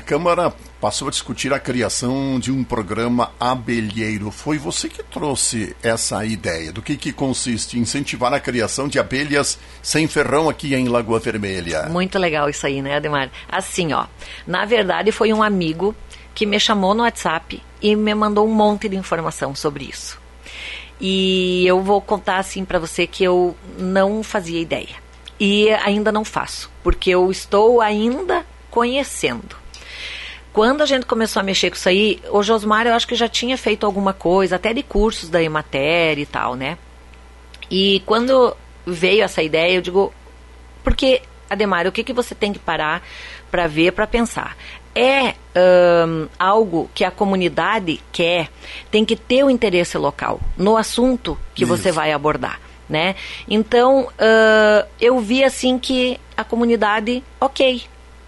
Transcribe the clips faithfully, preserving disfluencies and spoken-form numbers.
a Câmara passou a discutir a criação de um programa abelheiro. Foi você que trouxe essa ideia. Do que, que consiste? Incentivar a criação de abelhas sem ferrão aqui em Lagoa Vermelha. Muito legal isso aí, né, Ademar? Assim, ó, na verdade foi um amigo que me chamou no WhatsApp e me mandou um monte de informação sobre isso. E eu vou contar assim para você que eu não fazia ideia. E ainda não faço, porque eu estou ainda conhecendo. Quando a gente começou a mexer com isso aí, o Josmar eu acho que já tinha feito alguma coisa, até de cursos da Emater e tal, né? E quando veio essa ideia, eu digo, porque, Ademar, o que, que você tem que parar para ver, para pensar? É um, algo que a comunidade quer, tem que ter o interesse local no assunto que Isso. você vai abordar, né? Então, uh, eu vi assim que a comunidade, ok,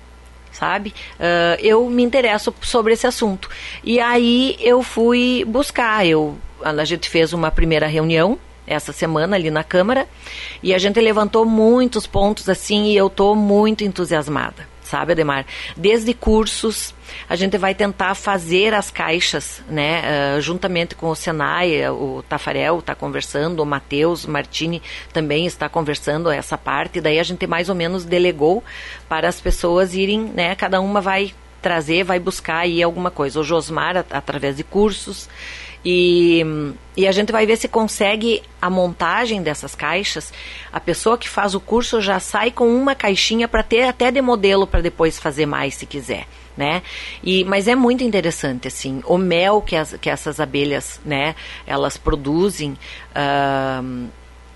sabe? Uh, eu me interesso sobre esse assunto. E aí eu fui buscar, eu, a gente fez uma primeira reunião essa semana ali na Câmara e a gente levantou muitos pontos assim e eu estou muito entusiasmada, sabe, Ademar? Desde cursos, a gente vai tentar fazer as caixas, né, uh, juntamente com o Senai, o Tafarel está conversando, o Matheus Martini também está conversando essa parte, daí a gente mais ou menos delegou para as pessoas irem, né, cada uma vai trazer, vai buscar aí alguma coisa, o Josmar at- através de cursos, E, e a gente vai ver se consegue a montagem dessas caixas. A pessoa que faz o curso já sai com uma caixinha para ter até de modelo para depois fazer mais se quiser, né? E, mas é muito interessante, assim, o mel que, as, que essas abelhas, né, elas produzem. Uh,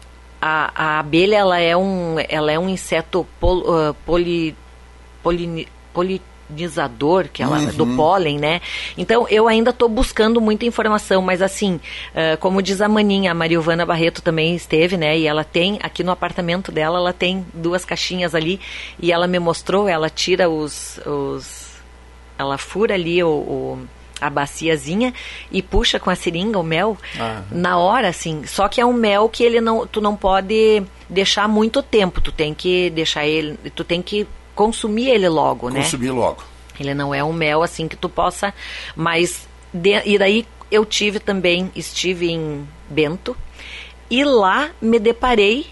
a, a abelha, ela é um, ela é um inseto pol, uh, poli, poli, poli polinizador, que ela, uhum. do pólen, né? Então, eu ainda estou buscando muita informação, mas assim, uh, como diz a Maninha, a Mariovana Barreto também esteve, né? E ela tem, aqui no apartamento dela, ela tem duas caixinhas ali, e ela me mostrou, ela tira os... os ela fura ali o... o a baciazinha e puxa com a seringa o mel ah. na hora, assim. Só que é um mel que ele não, tu não pode deixar muito tempo, tu tem que deixar ele, tu tem que consumir ele logo, né? Consumir logo. Ele não é um mel assim que tu possa, mas de, e daí eu tive também, estive em Bento e lá me deparei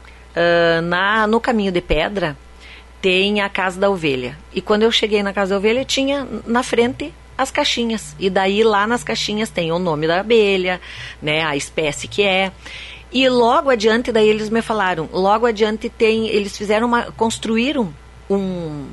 uh, na, no Caminho de Pedra tem a Casa da Ovelha. E quando eu cheguei na Casa da Ovelha tinha na frente as caixinhas, e daí lá nas caixinhas tem o nome da abelha, né, a espécie que é, e logo adiante daí eles me falaram, logo adiante tem, eles fizeram uma, construíram um,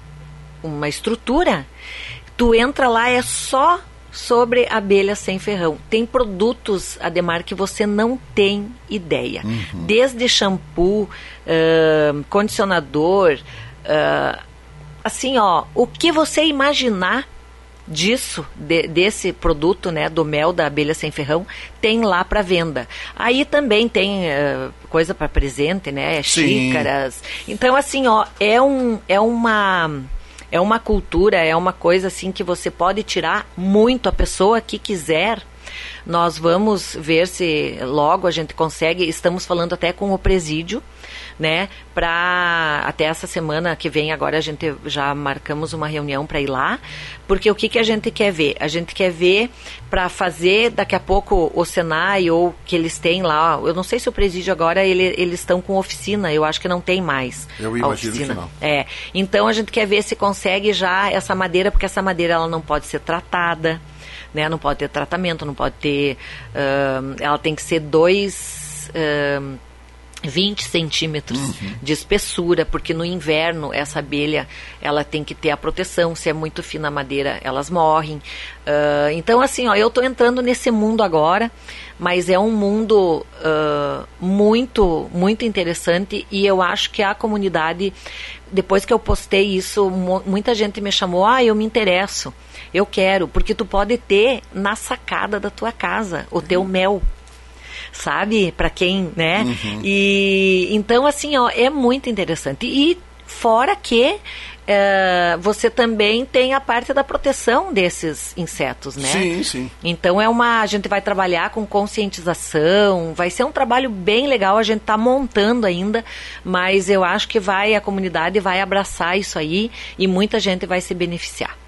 uma estrutura, tu entra lá, é só sobre abelha sem ferrão, tem produtos, Ademar, que você não tem ideia, uhum. desde shampoo, uh, condicionador, uh, assim ó, o que você imaginar disso, de, desse produto, né, do mel da abelha sem ferrão, tem lá para venda. Aí também tem uh, coisa para presente, né, Sim. xícaras. Então, assim, ó, é, um, é uma... é uma cultura, é uma coisa assim que você pode tirar muito a pessoa que quiser. Nós vamos ver se logo a gente consegue, estamos falando até com o presídio, né, para até essa semana que vem agora a gente já marcamos uma reunião para ir lá, porque o que, que a gente quer ver? A gente quer ver para fazer daqui a pouco o Senai ou que eles têm lá, eu não sei se o presídio agora ele, eles estão com oficina, eu acho que não tem mais. Eu imagino que não. É, então a gente quer ver se consegue já essa madeira, porque essa madeira ela não pode ser tratada, né, não pode ter tratamento, não pode ter, uh, ela tem que ser dois... Uh, vinte centímetros uhum. de espessura, porque no inverno essa abelha ela tem que ter a proteção, se é muito fina a madeira elas morrem, uh, então assim, ó, eu estou entrando nesse mundo agora, mas é um mundo uh, muito, muito interessante, e eu acho que a comunidade, depois que eu postei isso, muita gente me chamou, ah, eu me interesso, eu quero, porque tu pode ter na sacada da tua casa o teu mel, sabe, para quem, né, uhum. e então assim, ó, é muito interessante, e fora que uh, você também tem a parte da proteção desses insetos, né, sim, sim, então é uma, a gente vai trabalhar com conscientização, vai ser um trabalho bem legal, a gente tá montando ainda, mas eu acho que vai, a comunidade vai abraçar isso aí, e muita gente vai se beneficiar.